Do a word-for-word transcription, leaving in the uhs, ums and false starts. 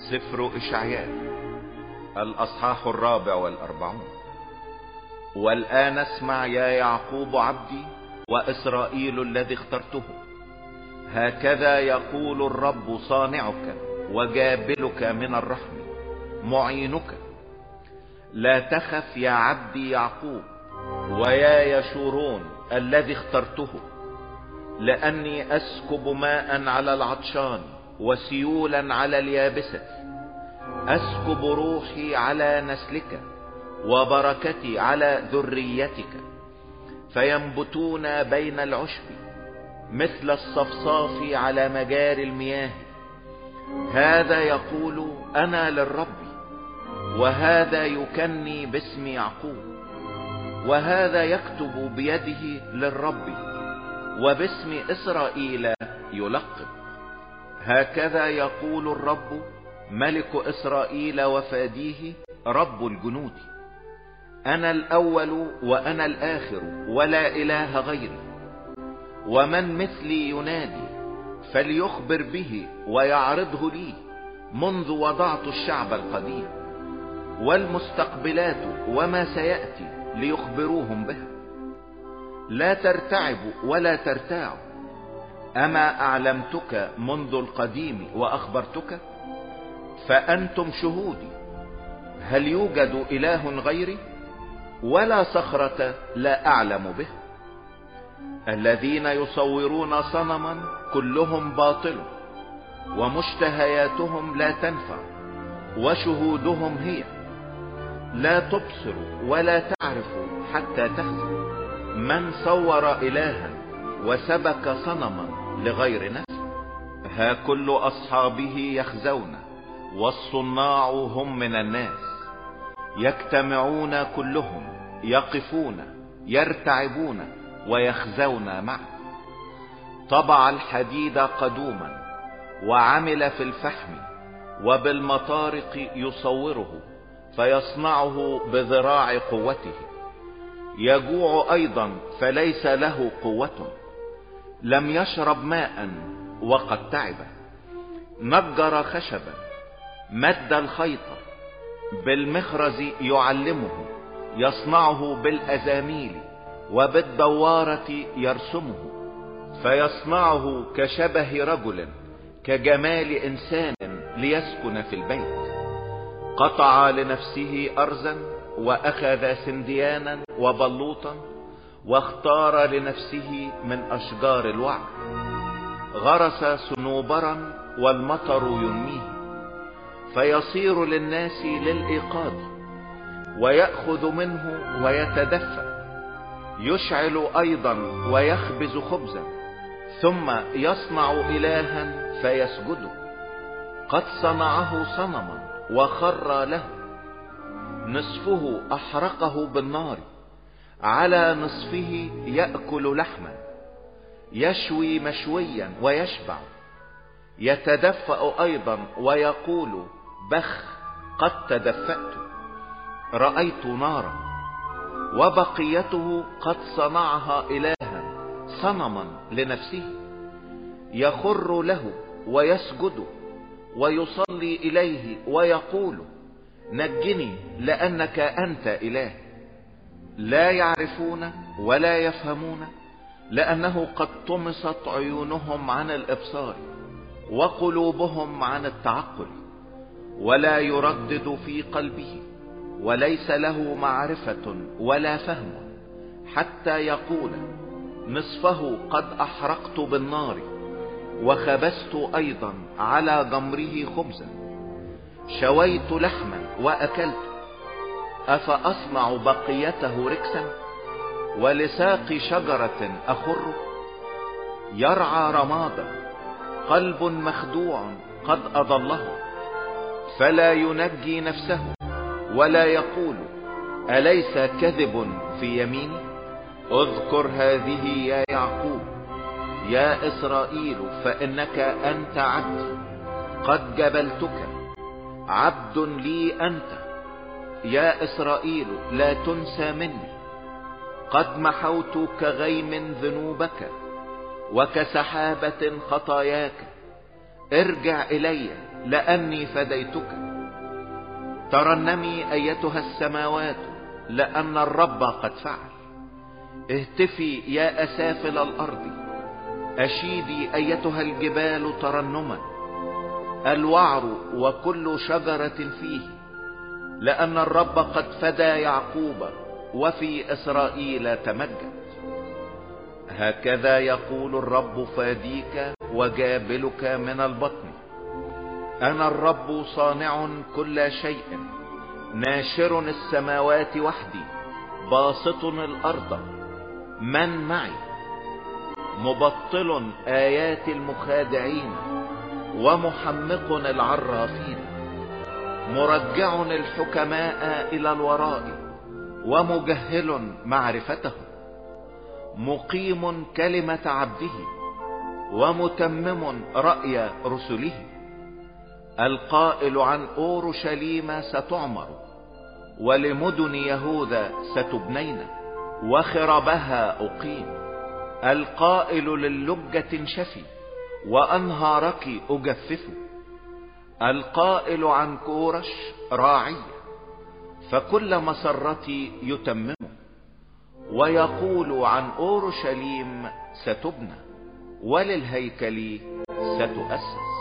سفر إشعياء الأصحاح الرابع والأربعون. والآن اسمع يا يعقوب عبدي وإسرائيل الذي اخترته، هكذا يقول الرب صانعك وجابلك من الرحم معينك. لا تخف يا عبدي يعقوب ويا يشورون الذي اخترته، لأني أسكب ماء على العطشان وسيولا على اليابسة. أسكب روحي على نسلك وبركتي على ذريتك، فينبتون بين العشب مثل الصفصاف على مجاري المياه. هذا يقول أنا للرب، وهذا يكني باسم يعقوب، وهذا يكتب بيده للرب، وباسم إسرائيل يلقب. هكذا يقول الرب ملك إسرائيل وفاديه رب الجنود: أنا الأول وأنا الآخر ولا إله غيري، ومن مثلي ينادي فليخبر به ويعرضه لي. منذ وضعت الشعب القديم والمستقبلات وما سيأتي ليخبروهم بها. لا ترتعبوا ولا ترتاعوا، أما أعلمتك منذ القديم وأخبرتك؟ فأنتم شهودي. هل يوجد إله غيري؟ ولا صخرة لا أعلم به. الذين يصورون صنما كلهم باطل، ومشتهياتهم لا تنفع، وشهودهم هي. لا تبصر ولا تعرف حتى تخزي. من صور إلها وسبك صنما لغير نفس. ها كل أصحابه يخزون، والصناع هم من الناس. يجتمعون كلهم، يقفون، يرتعبون ويخزون معه. طبع الحديد قدوما، وعمل في الفحم، وبالمطارق يصوره، فيصنعه بذراع قوته. يجوع أيضا فليس له قوة، لم يشرب ماء وقد تعب. نجر خشبا، مد الخيط، بالمخرز يعلمه، يصنعه بالأزاميل، وبالدوارة يرسمه. فيصنعه كشبه رجل، كجمال إنسان ليسكن في البيت. قطع لنفسه أرزا، وأخذ سنديانا وبلوطا، واختار لنفسه من أشجار الوعر. غرس صنوبرا والمطر ينميه، فيصير للناس للإيقاظ، ويأخذ منه ويتدفى. يشعل أيضا ويخبز خبزا، ثم يصنع إلها فيسجد. قد صنعه صنما وخر له، نصفه أحرقه بالنار، على نصفه يأكل لحما. يشوي مشويا ويشبع، يتدفأ أيضا ويقول بخ قد تدفأت. رأيت نارا، وبقيته قد صنعها إلها صنما لنفسه. يخر له ويسجد ويصلي إليه ويقول نجني لأنك أنت إله. لا يعرفون ولا يفهمون، لأنه قد طمست عيونهم عن الإبصار وقلوبهم عن التعقل. ولا يردد في قلبه، وليس له معرفة ولا فهم، حتى يقول نصفه قد أحرقت بالنار، وخبزت أيضا على جمره خبزا. شويت لحما وأكلت، أفأصنع بقيته ركسا، ولساق شجرة أخر. يرعى رمادا، قلب مخدوع قد أضله، فلا ينجي نفسه، ولا يقول أليس كذب في يميني. اذكر هذه يا يعقوب، يا إسرائيل، فإنك أنت عبدي، قد جبلتك، عبد لي أنت. يا إسرائيل لا تنسى مني، قد محوت كغيم ذنوبك وكسحابة خطاياك. ارجع إلي لأني فديتك. ترنمي أيتها السماوات لأن الرب قد فعل. اهتفي يا أسافل الأرض، أشيدي أيتها الجبال ترنما، الوعر وكل شجرة فيه، لأن الرب قد فدى يعقوب وفي إسرائيل تمجد. هكذا يقول الرب فاديك وجابلك من البطن، أنا الرب صانع كل شيء، ناشر السماوات وحدي، باسط الأرض، من معي؟ مبطل آيات المخادعين ومحمق العرافين، مرجع الحكماء إلى الوراء ومجهل معرفته، مقيم كلمة عبده ومتمم رأي رسله، القائل عن أورشليم ستعمر ولمدن يهوذا ستبنين وخربها أقيم، القائل للجة انشفي وأنهارك أجفف، القائل عن كورش راعية فكل مسرتي يتمم، ويقول عن أورشليم ستبنى وللهيكل ستؤسس.